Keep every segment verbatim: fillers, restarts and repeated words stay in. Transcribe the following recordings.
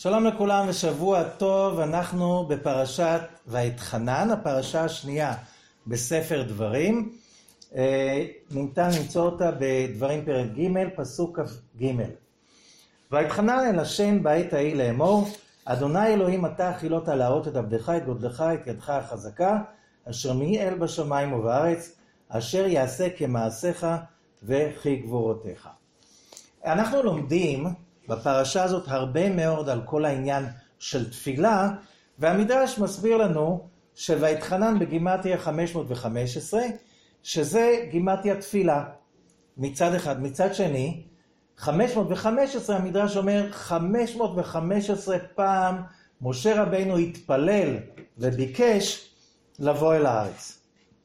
שלום לכולם ושבוע טוב. אנחנו בפרשת ואתחנן, הפרשה השנייה בספר דברים. ניתן למצוא אותה בדברים פרק ג' פסוק ג'. ואתחנן אל השם בעת ההיא לאמור, אדוני אלוהים אתה החילות להראות את עבדך, את גודלך, את ידך החזקה, אשר מיעל בשמיים ובארץ, אשר יעשה כמעשיך וכי גבורותיך. אנחנו לומדים בפרשה הזאת הרבה מאוד על כל העניין של תפילה, והמדרש מסביר לנו שוואתחנן בגימטריה חמש מאות וחמש עשרה, שזה גימטריה תפילה מצד אחד. מצד שני, חמש מאות וחמש עשרה, המדרש אומר, חמש מאות וחמש עשרה פעם משה רבינו התפלל וביקש לבוא אל הארץ.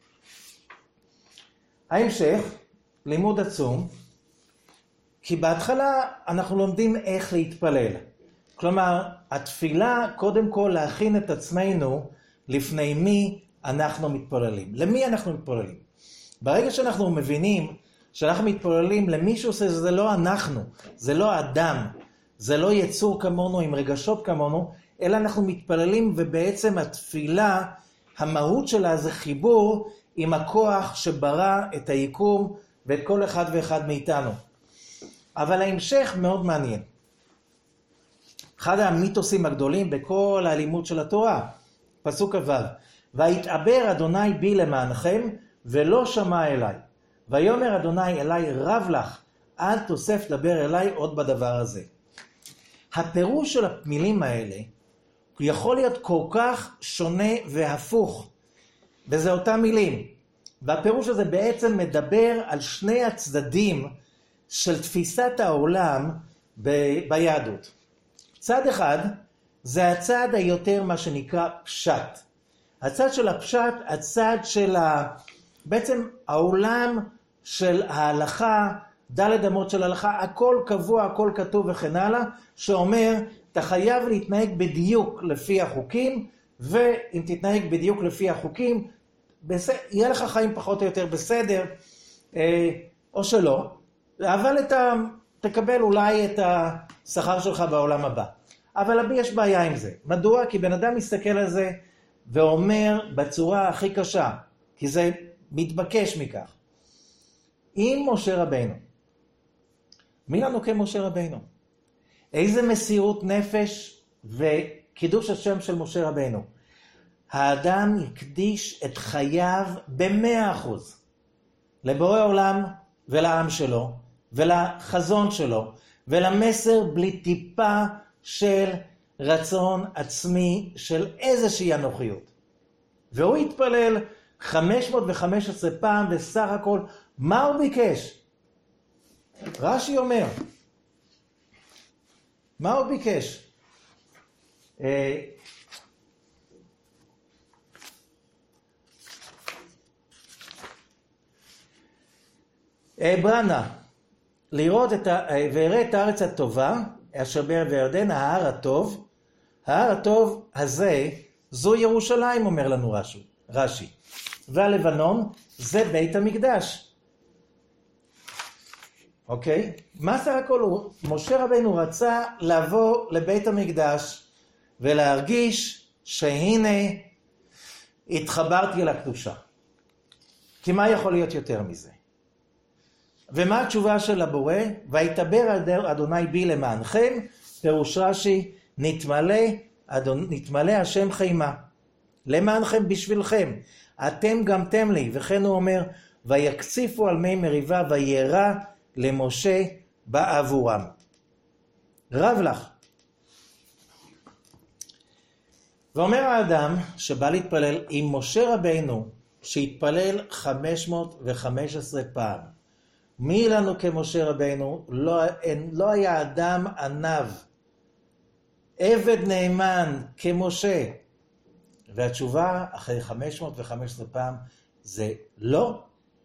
ההמשך, לימוד עצום, כי בהתחלה אנחנו לומדים איך להתפלל. כלומר, התפילה קודם כל להכין את עצמנו לפני מי אנחנו מתפללים. למי אנחנו מתפללים? ברגע שאנחנו מבינים שאנחנו מתפללים למישהו שזה לא אנחנו, זה לא אדם, זה לא יצור כמונו עם רגשות כמונו, אלא אנחנו מתפללים ובעצם התפילה, המהות שלה זה חיבור עם הכוח שברא את היקום ואת כל אחד ואחד מאיתנו. אבל ההמשך מאוד מעניין. אחד המיתוסים הגדולים בכל הלימוד של התורה, פסוק ו' ויתעבר אדוני בי למענכם ולא שמע אליי. ויאמר אדוני אליי רב לך, אל תוסף דבר אליי עוד בדבר הזה. הפירוש של המילים האלה יכול להיות כל כך שונה והפוך, וזה אותם מילים. והפירוש הזה בעצם מדבר על שני הצדדים של תפיסת העולם ב- ביהדות. צד אחד זה הצד היותר מה שנקרא פשט. הצד של הפשט, הצד של ה... בעצם העולם של ההלכה, דלת אמות של ההלכה, הכל קבוע, הכל כתוב וכן הלאה, שאומר, אתה חייב להתנהג בדיוק לפי החוקים, ואם תתנהג בדיוק לפי החוקים, בסדר, יהיה לך חיים פחות או יותר בסדר, אה, או שלא, אבל אתה תקבל אולי את השכר שלך בעולם הבא. אבל יש בעיה עם זה. מדוע? כי בן אדם מסתכל על זה ואומר בצורה הכי קשה, כי זה מתבקש מכך. אם משה רבינו, מי לנו כמשה רבינו? איזה מסירות נפש וקידוש השם של משה רבינו. האדם יקדיש את חייו במאה אחוז לבורא עולם ולעם שלו ולחזון שלו ולמסר בלי טיפה של רצון עצמי של איזושהי אנוכיות. והוא התפלל חמש מאות וחמש עשרה פעם בסך הכל. מה הוא ביקש? רש"י אומר, מה הוא ביקש? אה, ברנה, לראות את ה... ויראה את הארץ הטובה, אשר בערב הירדן, ההר הטוב. ההר הטוב הזה, זו ירושלים, אומר לנו רש"י. רש"י. והלבנון, זה בית המקדש. אוקיי? מה סך הכל הוא? משה רבינו רצה לבוא לבית המקדש, ולהרגיש שהנה התחברתי אל הקדושה. כי מה יכול להיות יותר מזה? ומה התשובה של הבורא? ויתבר אדוני בי למענכם, פירוש רש"י, נתמלא, אדון, נתמלא השם חיימה. למענכם בשבילכם, אתם גמתם לי. וכן הוא אומר, ויקציפו על מי מריבה, וירא למשה בעבורם. רב לך. ואומר האדם שבא להתפלל עם משה רבינו, שהתפלל חמש מאות וחמש עשרה פעם. מי לנו כמשה רבינו? לא, אין, לא היה אדם ענב, עבד נאמן כמשה. והתשובה אחרי חמש מאות וחמש עשרה פעם זה לא.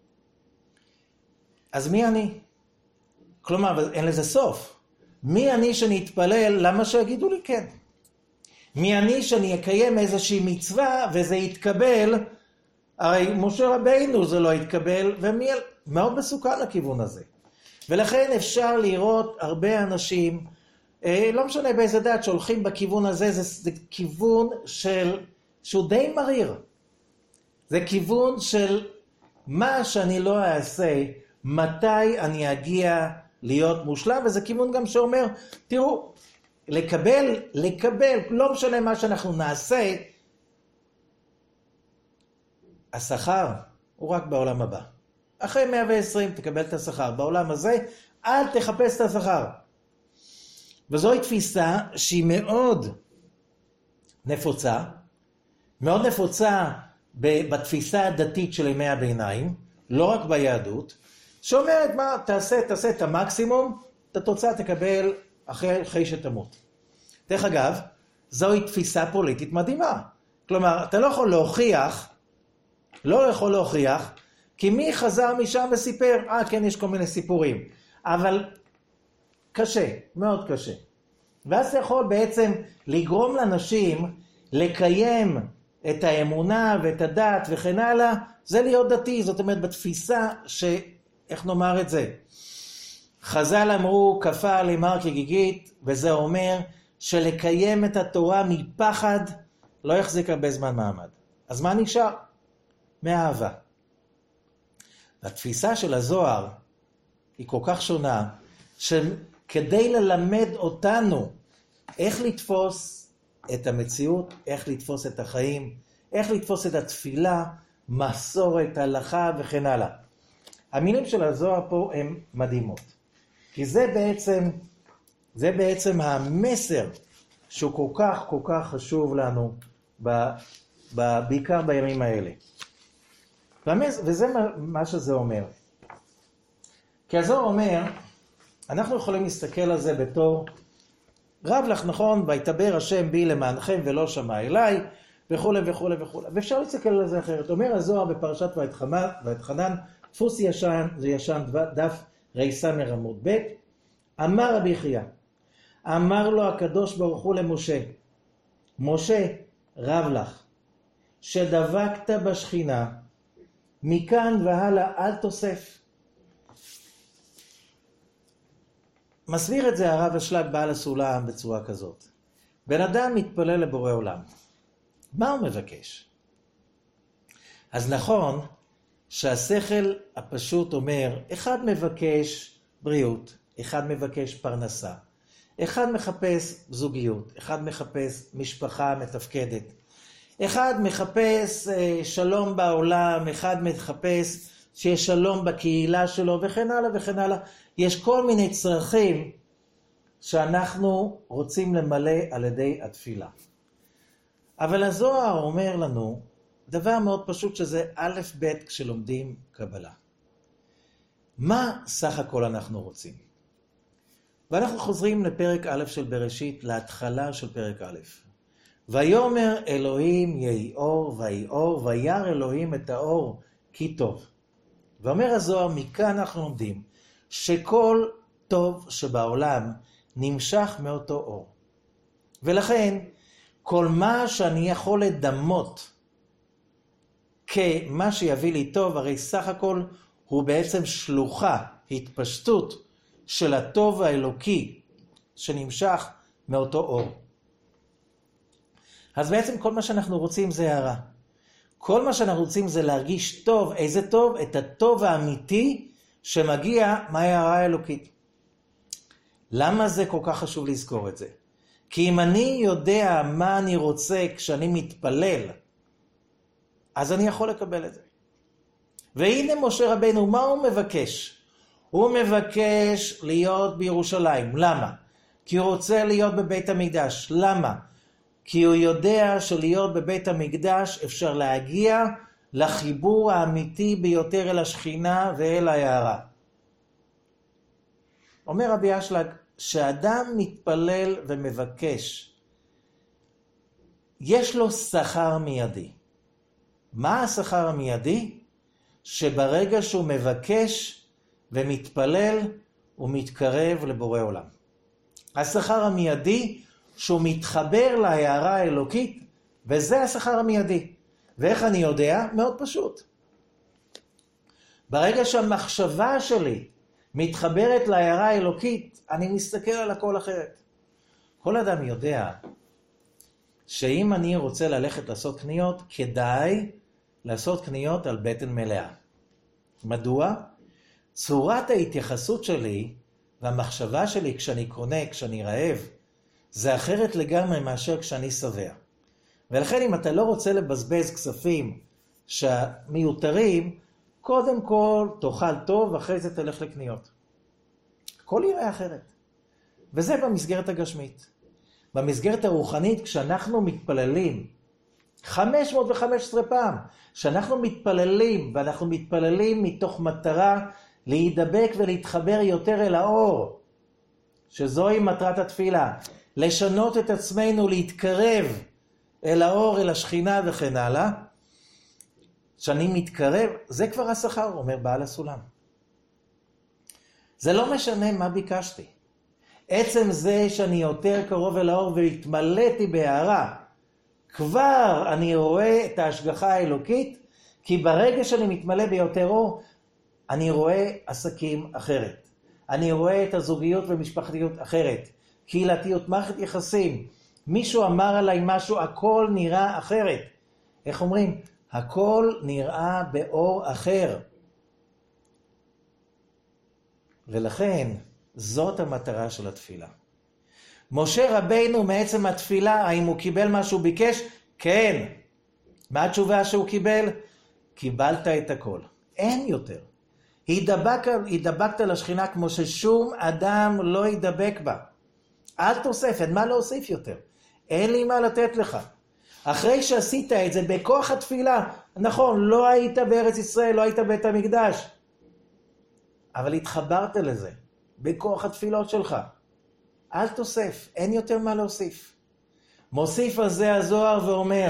אז מי אני? כלומר, אין לזה סוף. מי אני שאני אתפלל? למה שיגידו לי כן? מי אני שאני אקיים איזושהי מצווה וזה יתקבל? הרי משה רבינו זה לא יתקבל, ומי... מאוד מסוכן לכיוון הזה. ולכן אפשר לראות הרבה אנשים לא משנה באיזה דת שהולכים בכיוון הזה, זה, זה כיוון של, שהוא די מריר. זה כיוון של מה שאני לא אעשה, מתי אני אגיע להיות מושלם, וזה כיוון גם שאומר, תראו, לקבל, לקבל, לא משנה מה שאנחנו נעשה, השכר הוא רק בעולם הבא. אחרי מאה ועשרים תקבל את השכר. בעולם הזה, אל תחפש את השכר. וזוהי תפיסה שהיא מאוד נפוצה, מאוד נפוצה בתפיסה הדתית של ימי הביניים, לא רק ביהדות, שאומרת מה, תעשה, תעשה את המקסימום, את התוצאה תקבל אחרי, אחרי שתמות. דרך אגב, זוהי תפיסה פוליטית מדהימה. כלומר, אתה לא יכול להוכיח, לא יכול להוכיח, כי מי חזר משם וסיפר, אה כן, יש כל מיני סיפורים, אבל קשה, מאוד קשה. ואז אתה יכול בעצם לגרום לאנשים לקיים את האמונה ואת הדת וכן הלאה, זה להיות דתי, זאת אומרת בתפיסה ש... איך נאמר את זה? חז"ל אמרו, כפה על אמר כגיגית, וזה אומר שלקיים את התורה מפחד לא יחזיק הרבה זמן מעמד. אז מה נשאר? מאהבה. התפיסה של הזוהר היא כל כך שונה, שכדי ללמד אותנו איך לתפוס את המציאות, איך לתפוס את החיים, איך לתפוס את התפילה, מסורת, הלכה וכן הלאה. המילים של הזוהר פה הן מדהימות. כי זה בעצם, זה בעצם המסר שהוא כל כך כל כך חשוב לנו, ב, ב, בעיקר בימים האלה. וזה מה שזה אומר. כי הזוהר אומר, אנחנו יכולים להסתכל על זה בתור, רב לך נכון, ויתבר השם בי למענכם ולא שמע אליי, וכו' וכו' וכו'. ואפשר להסתכל על זה אחרת. אומר הזוהר בפרשת ואתחנן, דפוס ישן, זה ישן דף רייסמר עמוד ב', אמר רבי חייא, אמר לו הקדוש ברוך הוא למשה, משה רב לך, שדבקת בשכינה, מכאן והלאה אל תוסף. מסביר את זה הרב אשלג בעל הסולם בצורה כזאת. בן אדם מתפלל לבורא עולם. מה הוא מבקש? אז נכון שהשכל הפשוט אומר, אחד מבקש בריאות, אחד מבקש פרנסה, אחד מחפש זוגיות, אחד מחפש משפחה מתפקדת, אחד מחפש שלום בעולם, אחד מחפש שיש שלום בקהילה שלו וכן הלאה וכן הלאה. יש כל מיני צרכים שאנחנו רוצים למלא על ידי התפילה. אבל הזוהר אומר לנו דבר מאוד פשוט שזה א' ב' כשלומדים קבלה. מה סך הכל אנחנו רוצים? ואנחנו חוזרים לפרק א' של בראשית, להתחלה של פרק א'. ויאמר אלוהים יהי אור ויהי אור, וירא אלוהים את האור כי טוב. ואומר הזוהר, מכאן אנחנו לומדים שכל טוב שבעולם נמשך מאותו אור. ולכן, כל מה שאני יכול לדמות כמה שיביא לי טוב, הרי סך הכל הוא בעצם שלוחה, התפשטות של הטוב האלוקי שנמשך מאותו אור. אז בעצם כל מה שאנחנו רוצים זה הרע. כל מה שאנחנו רוצים זה להרגיש טוב. איזה טוב? את הטוב האמיתי שמגיע מההערה האלוקית. למה זה כל כך חשוב לזכור את זה? כי אם אני יודע מה אני רוצה כשאני מתפלל, אז אני יכול לקבל את זה. והנה משה רבנו, מה הוא מבקש? הוא מבקש להיות בירושלים. למה? כי הוא רוצה להיות בבית המקדש. למה? כי הוא יודע שלהיות בבית המקדש אפשר להגיע לחיבור האמיתי ביותר אל השכינה ואל ההערה. אומר רבי אשלג, שאדם מתפלל ומבקש, יש לו שכר מיידי. מה השכר המיידי? שברגע שהוא מבקש ומתפלל, הוא מתקרב לבורא עולם. השכר המיידי שהוא מתחבר להערה האלוקית, וזה השכר המיידי. ואיך אני יודע? מאוד פשוט. ברגע שהמחשבה שלי מתחברת להערה האלוקית, אני מסתכל על הכל אחרת. כל אדם יודע שאם אני רוצה ללכת לעשות קניות, כדאי לעשות קניות על בטן מלאה. מדוע? צורת ההתייחסות שלי והמחשבה שלי כשאני קונה, כשאני רעב, זה אחרת לגמרי מאשר כשאני שבע. ולכן אם אתה לא רוצה לבזבז כספים שמיותרים, קודם כל תאכל טוב, אחרי זה תלך לקניות. הכל יראה אחרת. וזה במסגרת הגשמית. במסגרת הרוחנית, כשאנחנו מתפללים, חמש מאות וחמש עשרה פעם, כשאנחנו מתפללים, ואנחנו מתפללים מתוך מטרה להידבק ולהתחבר יותר אל האור, שזוהי מטרת התפילה, לשנות את עצמנו, להתקרב אל האור, אל השכינה וכן הלאה, שאני מתקרב, זה כבר השכר, אומר בעל הסולם. זה לא משנה מה ביקשתי. עצם זה שאני יותר קרוב אל האור והתמלאתי בהערה, כבר אני רואה את ההשגחה האלוקית, כי ברגע שאני מתמלא ביותר אור, אני רואה עסקים אחרת. אני רואה את הזוגיות ומשפחתיות אחרת. קהילתיות, מערכת יחסים. מישהו אמר עליי משהו, הכל נראה אחרת. איך אומרים? הכל נראה באור אחר. ולכן, זאת המטרה של התפילה. משה רבינו מעצם התפילה, האם הוא קיבל מה שהוא ביקש? כן. מה התשובה שהוא קיבל? קיבלת את הכל. אין יותר. הידבק, הידבקת לשכינה כמו ששום אדם לא ידבק בה. אל תוסף, אין מה להוסיף יותר. אין לי מה לתת לך. אחרי שעשית את זה בכוח התפילה, נכון, לא היית בארץ ישראל, לא היית בית המקדש, אבל התחברת לזה, בכוח התפילות שלך. אל תוסף, אין יותר מה להוסיף. מוסיף על זה הזוהר ואומר,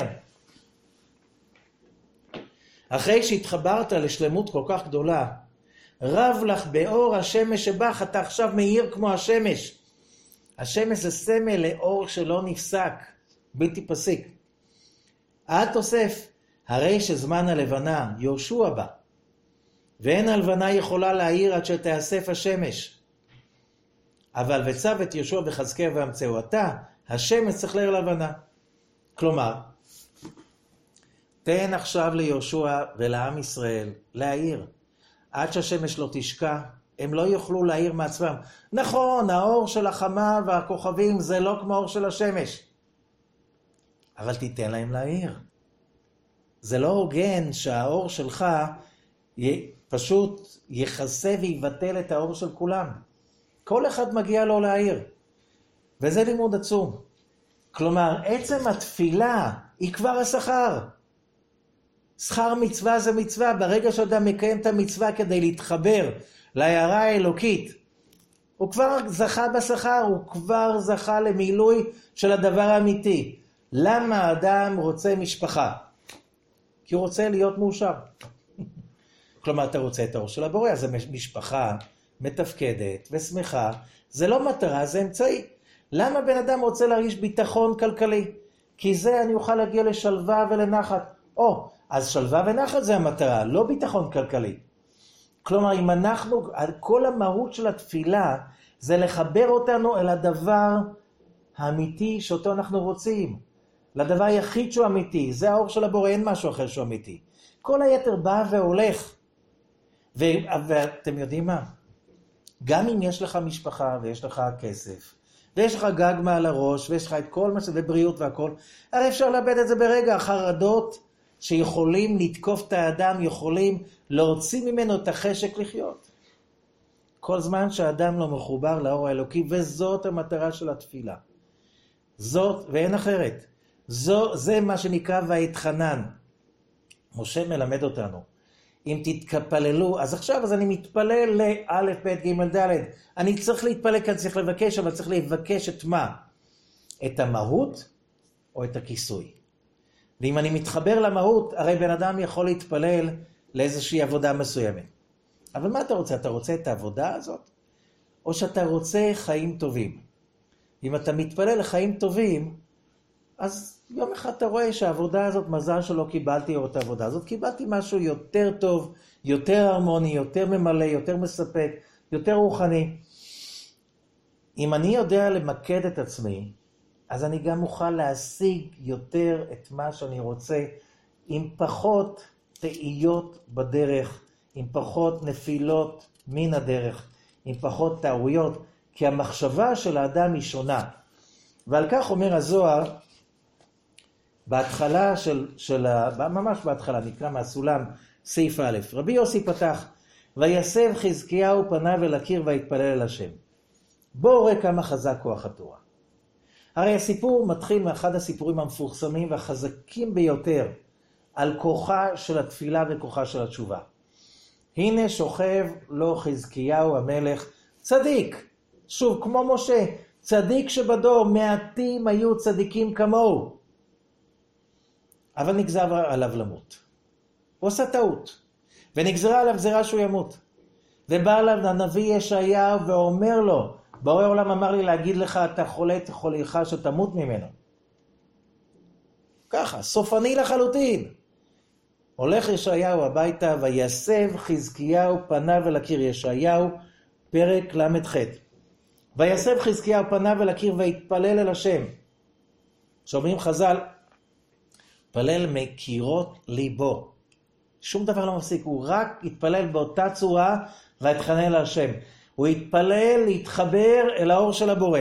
אחרי שהתחברת לשלמות כל כך גדולה, רב לך באור השמש שבך, אתה עכשיו מאיר כמו השמש. השמש זה סמל לאור שלא נפסק, בלתי פסיק. אל תוסף, הרי שזמן הלבנה יהושע בא, ואין הלבנה יכולה להאיר עד שתאסף השמש. אבל וצו את יהושע בחזקיה והמצאו, אתה, השמש צריך להאיר לבנה. כלומר, תן עכשיו ליהושע ולעם ישראל להאיר. עד שהשמש לא תשקע, הם לא יוכלו להאיר מעצמם. נכון, האור של החמה והכוכבים זה לא כמו האור של השמש. אבל תיתן להם להאיר. זה לא הוגן שהאור שלך פשוט יחסה ויבטל את האור של כולם. כל אחד מגיע לו להאיר. וזה לימוד עצום. כלומר, עצם התפילה היא כבר השכר. שכר מצווה זה מצווה. ברגע שאדם מקיים את המצווה כדי להתחבר להערה האלוקית, הוא כבר זכה בשכר, הוא כבר זכה למילוי של הדבר האמיתי. למה האדם רוצה משפחה? כי הוא רוצה להיות מאושר. כלומר, אתה רוצה את האור של הבורא, אז משפחה מתפקדת ושמחה, זה לא מטרה, זה אמצעי. למה בן אדם רוצה להרגיש ביטחון כלכלי? כי זה אני אוכל להגיע לשלווה ולנחת. או, אז שלווה ונחת זה המטרה, לא ביטחון כלכלי. כלומר, אם אנחנו, כל המהות של התפילה, זה לחבר אותנו אל הדבר האמיתי שאותו אנחנו רוצים. לדבר היחיד שהוא אמיתי, זה האור של הבורא, אין משהו אחר שהוא אמיתי. כל היתר בא והולך. ו- ואתם יודעים מה? גם אם יש לך משפחה ויש לך כסף, ויש לך גג מעל הראש, ויש לך את כל מה שזה, ובריאות והכל, הרי אפשר לאבד את זה ברגע. החרדות שיכולים לתקוף את האדם, יכולים להוציא ממנו את החשק לחיות. כל זמן שהאדם לא מחובר לאור האלוקי, וזאת המטרה של התפילה. זאת ואין אחרת. זו, זה מה שנקרא ואתחנן. משה מלמד אותנו. אם תתפללו, אז עכשיו אז אני מתפלל לאלף, בית, ג', ד'. אני צריך להתפלל כאן, צריך לבקש, אבל צריך לבקש את מה? את המהות או את הכיסוי. ואם אני מתחבר למהות, הרי בן אדם יכול להתפלל לאיזושהי עבודה מסוימת. אבל מה אתה רוצה? אתה רוצה את העבודה הזאת? או שאתה רוצה חיים טובים? אם אתה מתפלל לחיים טובים, אז יום אחד אתה רואה שהעבודה הזאת, מזל שלא קיבלתי את העבודה הזאת, קיבלתי משהו יותר טוב, יותר הרמוני, יותר ממלא, יותר מספק, יותר רוחני. אם אני יודע למקד את עצמי אז אני גם מוכן להשיג יותר את מה שאני רוצה, עם פחות תאיות בדרך, עם פחות נפילות מן הדרך, עם פחות טעויות, כי המחשבה של האדם היא שונה. ועל כך אומר הזוהר, בהתחלה של, של ממש בהתחלה, נקרא מהסולם, סעיף א', רבי יוסי פתח, ויסב חזקיהו פניו אל הקיר והתפלל אל השם. בואו ראה כמה חזק כוח התורה. הרי הסיפור מתחיל מאחד הסיפורים המפורסמים והחזקים ביותר על כוחה של התפילה וכוחה של התשובה. הנה שוכב לו חזקיהו המלך, צדיק, שוב כמו משה, צדיק שבדור, מעטים היו צדיקים כמוהו. אבל נגזר עליו למות. הוא עושה טעות. ונגזרה עליו גזירה שהוא ימות. ובא עליו הנביא ישעיהו ואומר לו, בורא עולם אמר לי להגיד לך, אתה חולה את חולך שתמות ממנו. ככה, סופני לחלוטין. הולך ישעיהו הביתה, ויסב חזקיהו פניו אל הקיר. ישעיהו, פרק למ"ח. ויסב חזקיהו פניו אל הקיר והתפלל אל השם. שאומרים חז"ל, התפלל מקירות ליבו. שום דבר לא מפסיק, הוא רק התפלל באותה צורה והתחנן להשם. הוא התפלל להתחבר אל האור של הבורא.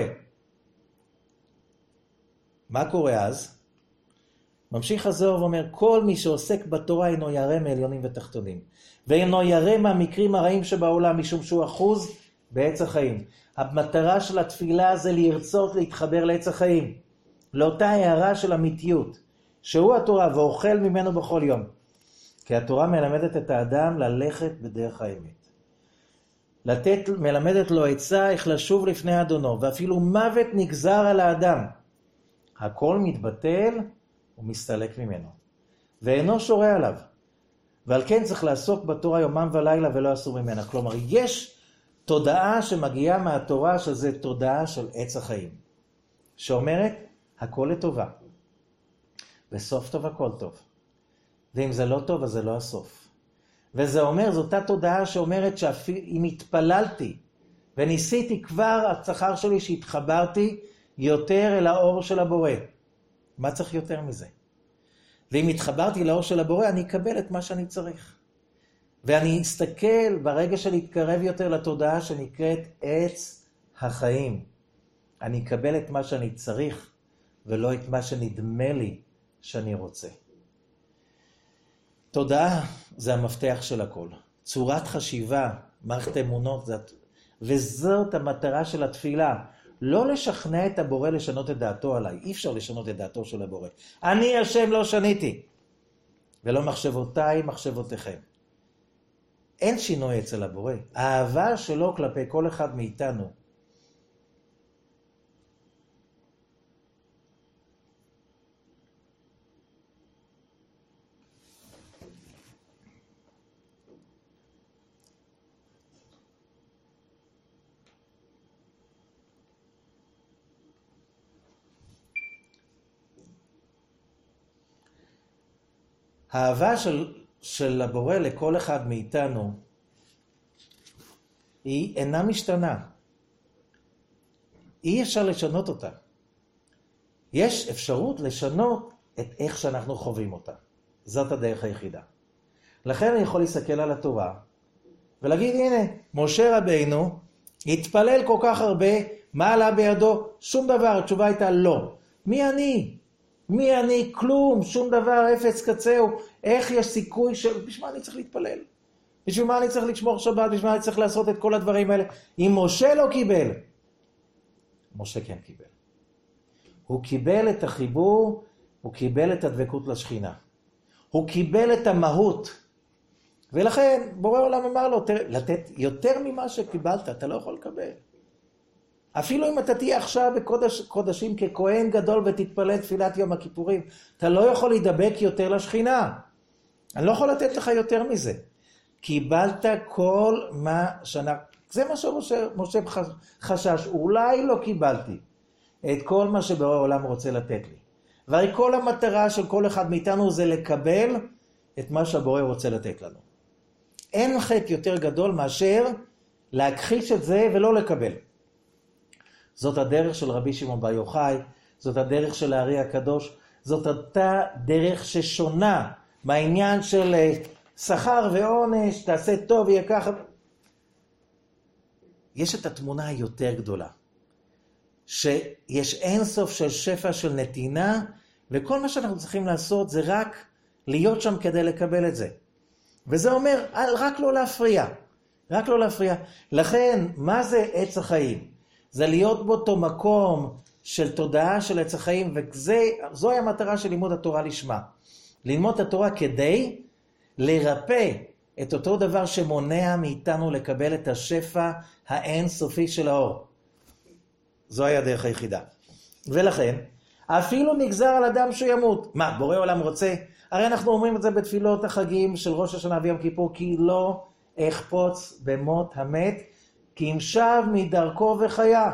מה קורה אז? ממשיך הזוהר ואומר, כל מי שעוסק בתורה אינו ירא מעליונים ותחתונים, ואינו ירא מהמקרים הרעים שבעולם, משום שהוא אחוז בעץ החיים. המטרה של התפילה זה לרצות להתחבר לעץ החיים, לאותה הערה של אמיתיות, שהוא התורה ואוכל ממנו בכל יום. כי התורה מלמדת את האדם ללכת בדרך האמת. לתת, מלמדת לו עצה איך לשוב לפני אדונו, ואפילו מוות נגזר על האדם. הכל מתבטל ומסתלק ממנו, ואינו שורה עליו. ועל כן צריך לעסוק בתורה יומם ולילה ולא אסור ממנה. כלומר, יש תודעה שמגיעה מהתורה, שזה תודעה של עץ החיים, שאומרת הכל לטובה. בסוף טוב הכל טוב. ואם זה לא טוב, אז זה לא הסוף. וזה אומר, זאת אותה תודעה שאומרת שאם התפללתי וניסיתי כבר הצחר שלי שהתחברתי יותר אל האור של הבורא. מה צריך יותר מזה? ואם התחברתי לאור של הבורא, אני אקבל את מה שאני צריך. ואני אסתכל ברגע שאני אתקרב יותר לתודעה שנקראת עץ החיים. אני אקבל את מה שאני צריך, ולא את מה שנדמה לי שאני רוצה. תודעה זה המפתח של הכל. צורת חשיבה, מערכת אמונות, וזאת המטרה של התפילה. לא לשכנע את הבורא לשנות את דעתו עליי. אי אפשר לשנות את דעתו של הבורא. אני השם לא שניתי. ולא מחשבותיי, מחשבותיכם. אין שינוי אצל הבורא. האהבה שלו כלפי כל אחד מאיתנו. האהבה של, של הבורא לכל אחד מאיתנו היא אינה משתנה. אי אפשר לשנות אותה. יש אפשרות לשנות את איך שאנחנו חווים אותה. זאת הדרך היחידה. לכן אני יכול להסתכל על התורה ולהגיד, הנה, משה רבינו התפלל כל כך הרבה, מה עלה בידו? שום דבר. התשובה הייתה לא. מי אני? מי אני? כלום, שום דבר, אפס קצהו. איך יש סיכוי של... בשביל מה אני צריך להתפלל? בשביל מה אני צריך לשמור שבת? בשביל מה אני צריך לעשות את כל הדברים האלה? אם משה לא קיבל, משה כן קיבל. הוא קיבל את החיבור, הוא קיבל את הדבקות לשכינה. הוא קיבל את המהות. ולכן, בורא עולם אמר לו, לתת יותר ממה שקיבלת, אתה לא יכול לקבל. אפילו אם אתה תהיה עכשיו בקודש, קודשים ככהן גדול ותתפלל תפילת יום הכיפורים, אתה לא יכול להידבק יותר לשכינה. אני לא יכול לתת לך יותר מזה. קיבלת כל מה שאני... זה מה שמשה משה חשש. אולי לא קיבלתי את כל מה שבורא העולם רוצה לתת לי. והרי כל המטרה של כל אחד מאיתנו זה לקבל את מה שהבורא רוצה לתת לנו. אין חטא יותר גדול מאשר להכחיש את זה ולא לקבל. זאת הדרך של רבי שמעון בר יוחאי, זאת הדרך של הארי הקדוש, זאת אותה דרך ששונה מהעניין של שכר ועונש, תעשה טוב, יהיה ככה. יש את התמונה היותר גדולה, שיש אינסוף של שפע של נתינה, וכל מה שאנחנו צריכים לעשות זה רק להיות שם כדי לקבל את זה. וזה אומר, רק לא להפריע, רק לא להפריע. לכן, מה זה עץ החיים? זה להיות באותו מקום של תודעה של עץ החיים, וזוהי המטרה של לימוד התורה לשמה. ללמוד את התורה כדי לרפא את אותו דבר שמונע מאיתנו לקבל את השפע האינסופי של האור. זוהי הדרך היחידה. ולכן, אפילו נגזר על אדם שהוא ימות. מה, בורא עולם רוצה? הרי אנחנו אומרים את זה בתפילות החגים של ראש השנה ויום כיפור, כי לא אחפוץ במות המת, כי אם שב מדרכו וחיה.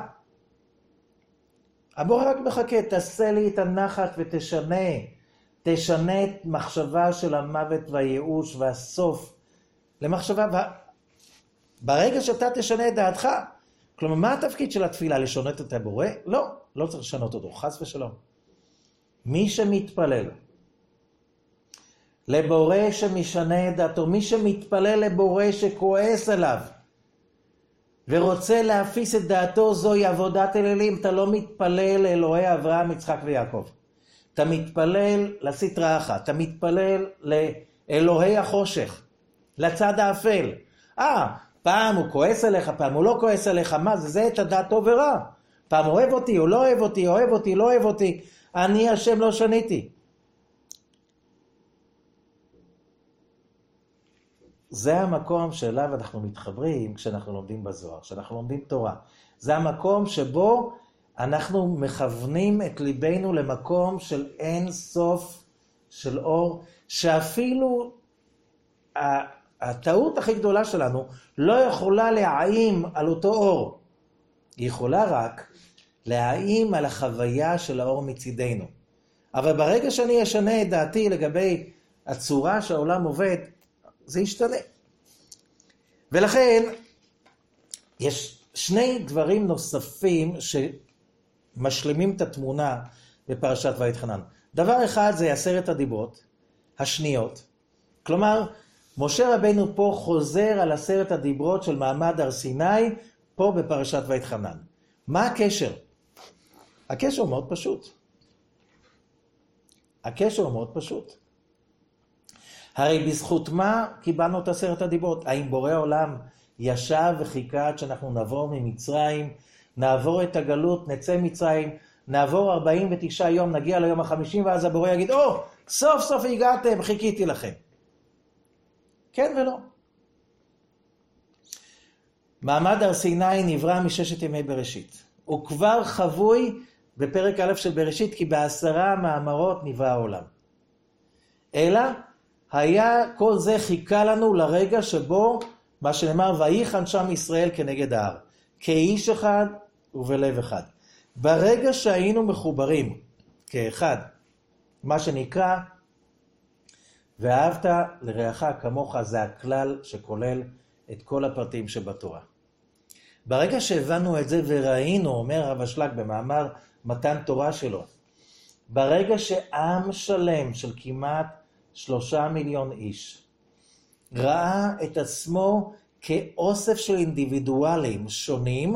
הבורא רק מחכה, תעשה לי את הנחת ותשנה, תשנה את מחשבה של המוות והייאוש והסוף למחשבה. ו... ברגע שאתה תשנה את דעתך, כלומר, מה התפקיד של התפילה? לשנות את הבורא? לא, לא צריך לשנות אותו, חס ושלום. מי שמתפלל לבורא שמשנה את דעתו, מי שמתפלל לבורא שכועס עליו, ורוצה להפיס את דעתו, זוהי עבודת אלילים. אתה לא מתפלל לאלוהי אברהם, יצחק ויעקב. אתה מתפלל לסטרא אחת, אתה מתפלל לאלוהי החושך, לצד האפל. אה, פעם הוא כועס עליך, פעם הוא לא כועס עליך, מה זה? זה את הדעת טוב ורע. פעם אוהב אותי, הוא לא אוהב אותי, אוהב אותי, לא אוהב אותי. אני השם לא שניתי. זה המקום שאליו אנחנו מתחברים כשאנחנו לומדים בזוהר, כשאנחנו לומדים תורה. זה המקום שבו אנחנו מכוונים את ליבנו למקום של אין סוף של אור, שאפילו הטעות הכי גדולה שלנו לא יכולה להעאים על אותו אור. היא יכולה רק להעאים על החוויה של האור מצידנו. אבל ברגע שאני אשנה את דעתי לגבי הצורה שהעולם עובד, זה ישתנה. ולכן, יש שני דברים נוספים שמשלימים את התמונה בפרשת ויתחנן. דבר אחד זה עשרת הדיברות, השניות. כלומר, משה רבנו פה חוזר על עשרת הדיברות של מעמד הר סיני, פה בפרשת ויתחנן. מה הקשר? הקשר הוא מאוד פשוט. הקשר הוא מאוד פשוט. הרי בזכות מה קיבלנו את עשרת הדיברות? האם בורא עולם ישב וחיכה עד שאנחנו נעבור ממצרים, נעבור את הגלות, נצא מצרים, נעבור ארבעים ותשעה יום, נגיע ליום החמישים, ואז הבורא יגיד, או, סוף סוף הגעתם, חיכיתי לכם. כן ולא. מעמד הר סיני נברא מששת ימי בראשית. הוא כבר חבוי בפרק א' של בראשית, כי בעשרה מאמרות נברא העולם. אלא, היה כל זה חיכה לנו לרגע שבו, מה שנאמר, ויחן שם ישראל כנגד ההר. כאיש אחד ובלב אחד. ברגע שהיינו מחוברים כאחד, מה שנקרא, ואהבת לרעך כמוך, זה הכלל שכולל את כל הפרטים שבתורה. ברגע שהבנו את זה וראינו, אומר רב אשלג במאמר מתן תורה שלו, ברגע שעם שלם של כמעט שלושה מיליון איש, ראה את עצמו כאוסף של אינדיבידואלים שונים,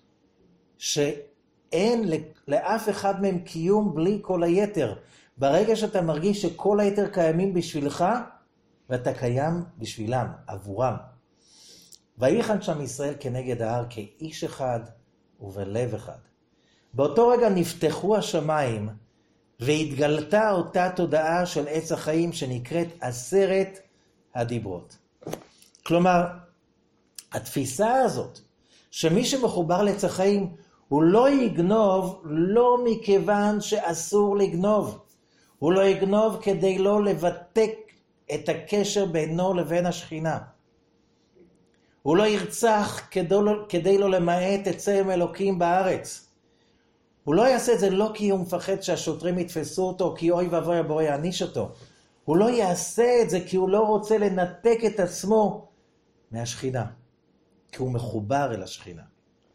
שאין לאף אחד מהם קיום בלי כל היתר. ברגע שאתה מרגיש שכל היתר קיימים בשבילך, ואתה קיים בשבילם, עבורם. ויחן שם ישראל כנגד ההר כאיש אחד ובלב אחד. באותו רגע נפתחו השמיים, והתגלתה אותה תודעה של עץ החיים שנקראת עשרת הדיברות. כלומר, התפיסה הזאת, שמי שמחובר לעץ החיים, הוא לא יגנוב, לא מכיוון שאסור לגנוב. הוא לא יגנוב כדי לא לבטק את הקשר בינו לבין השכינה. הוא לא ירצח כדי לא, כדי לא למעט את צלם אלוקים בארץ. הוא לא יעשה את זה לא כי הוא מפחד שהשוטרים יתפסו אותו, כי אוי ואבוי הבורא יעניש אותו. הוא לא יעשה את זה כי הוא לא רוצה לנתק את עצמו מהשכינה. כי הוא מחובר אל השכינה.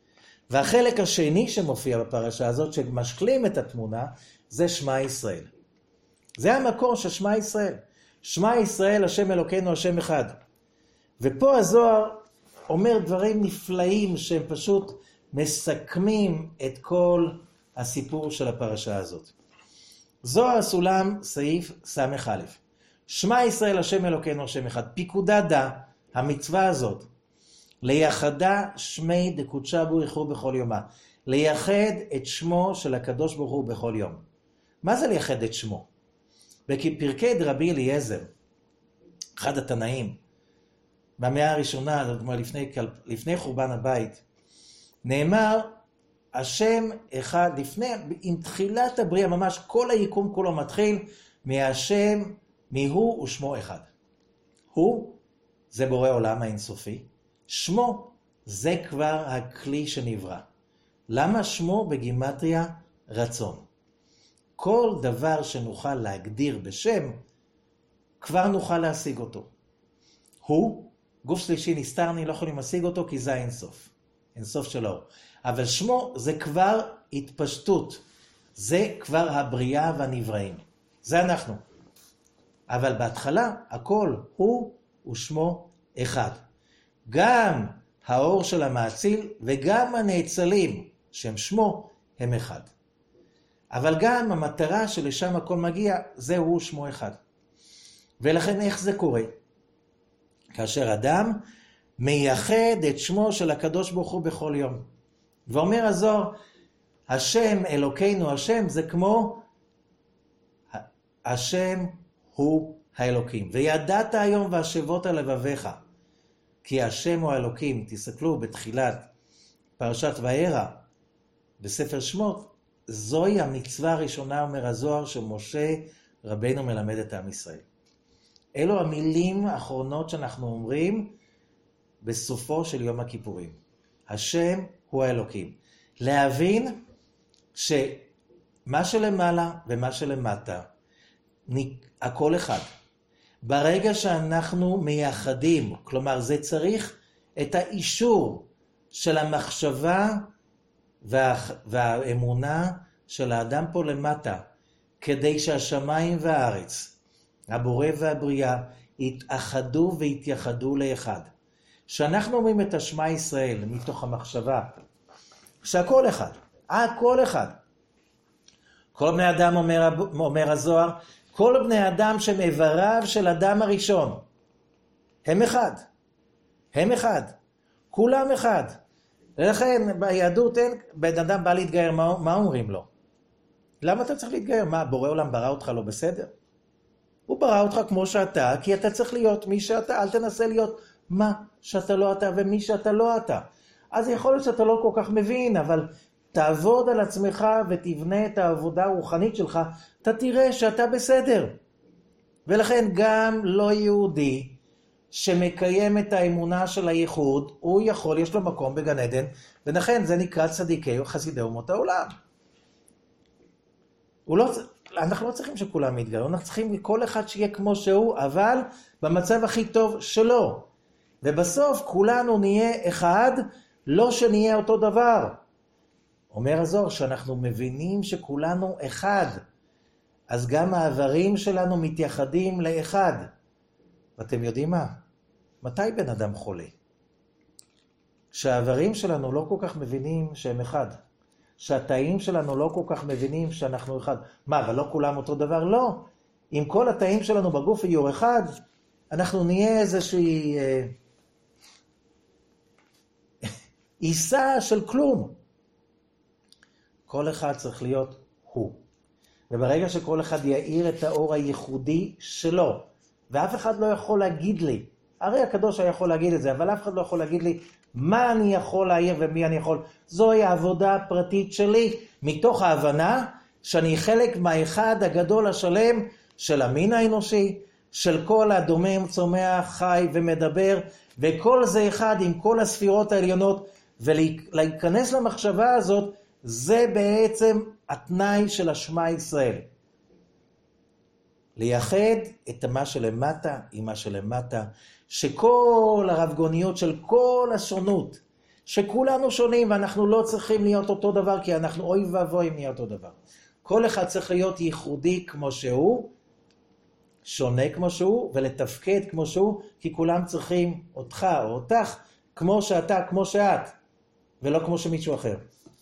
והחלק השני שמופיע בפרשה הזאת, שמשלים את התמונה, זה שמע ישראל. זה המקור של שמע ישראל. שמע ישראל, השם אלוקינו, השם אחד. ופה הזוהר אומר דברים נפלאים שהם פשוט מסכמים את כל הסיפור של הפרשה הזאת. זוהר הסולם, סעיף סמך א'. שמע ישראל, השם אלוקינו, השם אחד. פיקודה דה, המצווה הזאת, ליחדה שמי דקודשה ברוך הוא בכל יומה. לייחד את שמו של הקדוש ברוך הוא בכל יום. מה זה לייחד את שמו? בפרקי דרבי אליעזר, אחד התנאים, במאה הראשונה, זאת אומרת לפני, לפני חורבן הבית, נאמר, השם אחד, לפני, עם תחילת הבריאה, ממש כל היקום כולו מתחיל, מהשם, מיהו ושמו אחד. הוא, זה בורא עולם האינסופי, שמו, זה כבר הכלי שנברא. למה שמו בגימטריה רצון? כל דבר שנוכל להגדיר בשם, כבר נוכל להשיג אותו. הוא, גוף שלישי נסתר, אני לא יכולים להשיג אותו כי זה האינסוף. אינסוף שלו. אבל שמו זה כבר התפשטות. זה כבר הבריאה והנבראים. זה אנחנו. אבל בהתחלה הכל הוא ושמו אחד. גם האור של המאציל וגם הנאצלים שהם שמו הם אחד. אבל גם המטרה שלשם הכל מגיע זהו שמו אחד. ולכן איך זה קורה? כאשר אדם מייחד את שמו של הקדוש ברוך הוא בכל יום. ואומר הזוהר, השם אלוקינו השם זה כמו השם הוא האלוקים. וידעת היום והשבות על לבביך. כי השם הוא האלוקים, תסתכלו בתחילת פרשת וירא בספר שמות, זוהי המצווה הראשונה, אומר הזוהר, שמשה רבנו מלמד את עם ישראל. אלו המילים האחרונות שאנחנו אומרים בסופו של יום הכיפורים. השם הוא האלוקים. להבין שמה שלמעלה ומה שלמטה, הכל אחד. ברגע שאנחנו מייחדים, כלומר זה צריך את האישור של המחשבה וה, והאמונה של האדם פה למטה, כדי שהשמיים והארץ, הבורא והבריאה, יתאחדו ויתייחדו לאחד. שאנחנו אומרים את השמע ישראל מתוך המחשבה, שהכל אחד, הכל אחד. כל בני אדם, אומר, אומר הזוהר, כל בני אדם שהם איבריו של אדם הראשון, הם אחד. הם אחד. כולם אחד. ולכן ביהדות אין, בן אדם בא להתגייר, מה, מה אומרים לו? למה אתה צריך להתגייר? מה, בורא עולם ברא אותך לא בסדר? הוא ברא אותך כמו שאתה, כי אתה צריך להיות מי שאתה, אל תנסה להיות מה שאתה לא אתה ומי שאתה לא אתה. אז יכול להיות שאתה לא כל כך מבין, אבל תעבוד על עצמך ותבנה את העבודה הרוחנית שלך, אתה תראה שאתה בסדר. ולכן גם לא יהודי שמקיים את האמונה של הייחוד, הוא יכול, יש לו מקום בגן עדן, ולכן זה נקרא צדיקי או חסידי אומות העולם. לא, אנחנו לא צריכים שכולם יתגרו, אנחנו צריכים כל אחד שיהיה כמו שהוא, אבל במצב הכי טוב שלו. ובסוף כולנו נהיה אחד, לא שנהיה אותו דבר. אומר הזוהר שאנחנו מבינים שכולנו אחד, אז גם העברים שלנו מתייחדים לאחד. ואתם יודעים מה? מתי בן אדם חולה? שהעברים שלנו לא כל כך מבינים שהם אחד. שהתאים שלנו לא כל כך מבינים שאנחנו אחד. מה, אבל לא כולם אותו דבר? לא. אם כל התאים שלנו בגוף יהיו אחד, אנחנו נהיה איזושהי אה, עיסה של כלום. כל אחד צריך להיות הוא. וברגע שכל אחד יאיר את האור הייחודי שלו, ואף אחד לא יכול להגיד לי, הרי הקדוש היה יכול להגיד את זה, אבל אף אחד לא יכול להגיד לי מה אני יכול להעיר ומי אני יכול. זוהי העבודה הפרטית שלי, מתוך ההבנה שאני חלק מהאחד הגדול השלם של המין האנושי, של כל הדומם, צומח, חי ומדבר, וכל זה אחד עם כל הספירות העליונות, ולהיכנס למחשבה הזאת, זה בעצם התנאי של השמע ישראל. לייחד את מה שלמטה עם מה שלמטה, שכל הרבגוניות של כל השונות שכולנו שונים ואנחנו לא צריכים להיות אותו דבר, כי אנחנו אוי ואבוי אם נהיה אותו דבר. כל אחד צריך להיות ייחודי כמו שהוא, שונה כמו שהוא, ולתפקד כמו שהוא, כי כולם צריכים אותך או אותך, כמו שאתה, כמו שאת, ולא כמו שמישהו אחר.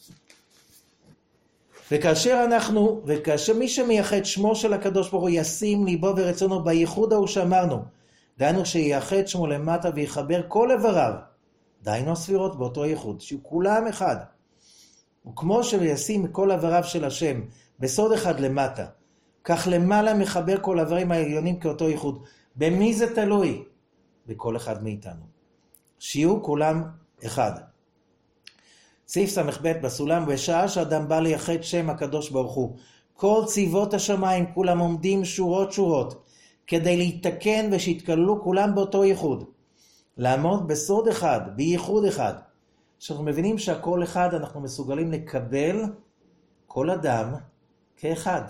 וכאשר אנחנו, וכאשר מי שמייחד שמו של הקדוש ברוך הוא ישים ליבו ורצונו בייחוד ההוא שאמרנו, דהיינו שייחד שמו למטה ויחבר כל איבריו, דהיינו הספירות באותו ייחוד, שהוא כולם אחד. וכמו שישים כל איבריו של השם בסוד אחד למטה, כך למעלה מחבר כל איברים העליונים כאותו ייחוד. במי זה תלוי? בכל אחד מאיתנו. שיהיו כולם אחד. סעיף סמך ב' בסולם, בשעה שאדם בא לייחד שם הקדוש ברוך הוא, כל צבאות השמיים כולם עומדים שורות שורות, כדי להתקן ושיתכללו כולם באותו ייחוד. לעמוד בסוד אחד, בייחוד אחד. שאנחנו מבינים שהכל אחד אנחנו מסוגלים לקבל כל אדם כאחד.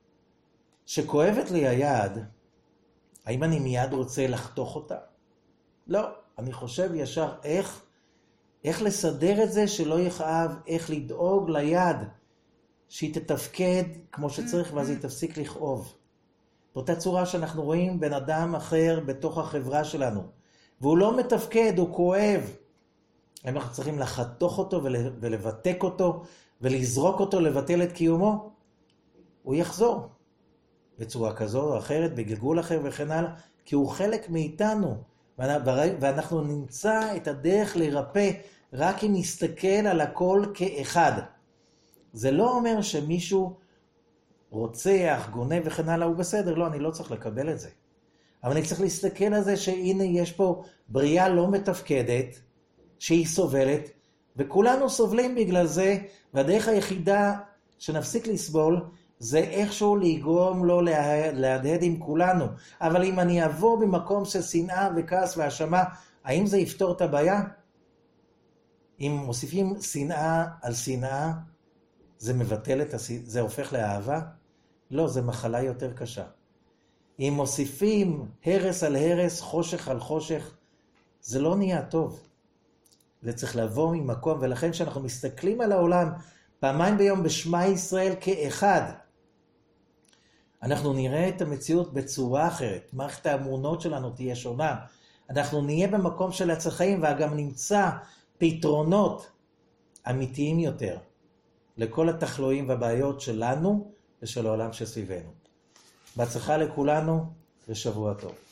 שכואבת לי היד, האם אני מיד רוצה לחתוך אותה? לא, אני חושב ישר איך, איך לסדר את זה שלא יכאב, איך לדאוג ליד, שהיא תתפקד כמו שצריך ואז היא תפסיק לכאוב. באותה צורה שאנחנו רואים בן אדם אחר בתוך החברה שלנו, והוא לא מתפקד, הוא כואב. אנחנו צריכים לחתוך אותו ולבטק אותו ולזרוק אותו, לבטל את קיומו. הוא יחזור בצורה כזו או אחרת, בגלגול אחר וכן הלאה, כי הוא חלק מאיתנו, ואנחנו נמצא את הדרך לרפא רק אם נסתכל על הכל כאחד. זה לא אומר שמישהו רוצח, גונב וכן הלאה, הוא בסדר, לא, אני לא צריך לקבל את זה. אבל אני צריך להסתכל על זה שהנה יש פה בריאה לא מתפקדת, שהיא סובלת, וכולנו סובלים בגלל זה, והדרך היחידה שנפסיק לסבול, זה איכשהו לגרום לו להדהד עם כולנו. אבל אם אני אבוא במקום של שנאה וכעס והאשמה, האם זה יפתור את הבעיה? אם מוסיפים שנאה על שנאה, זה מבטל את השנאה, זה הופך לאהבה? לא, זה מחלה יותר קשה. אם מוסיפים הרס על הרס, חושך על חושך, זה לא נהיה טוב. זה צריך לבוא ממקום, ולכן שאנחנו מסתכלים על העולם פעמיים ביום בשמה ישראל כאחד, אנחנו נראה את המציאות בצורה אחרת. מערכת האמונות שלנו תהיה שונה. אנחנו נהיה במקום של הצחיים, וגם נמצא פתרונות אמיתיים יותר לכל התחלואים והבעיות שלנו ושל העולם שסביבנו. בהצלחה לכולנו ושבוע טוב.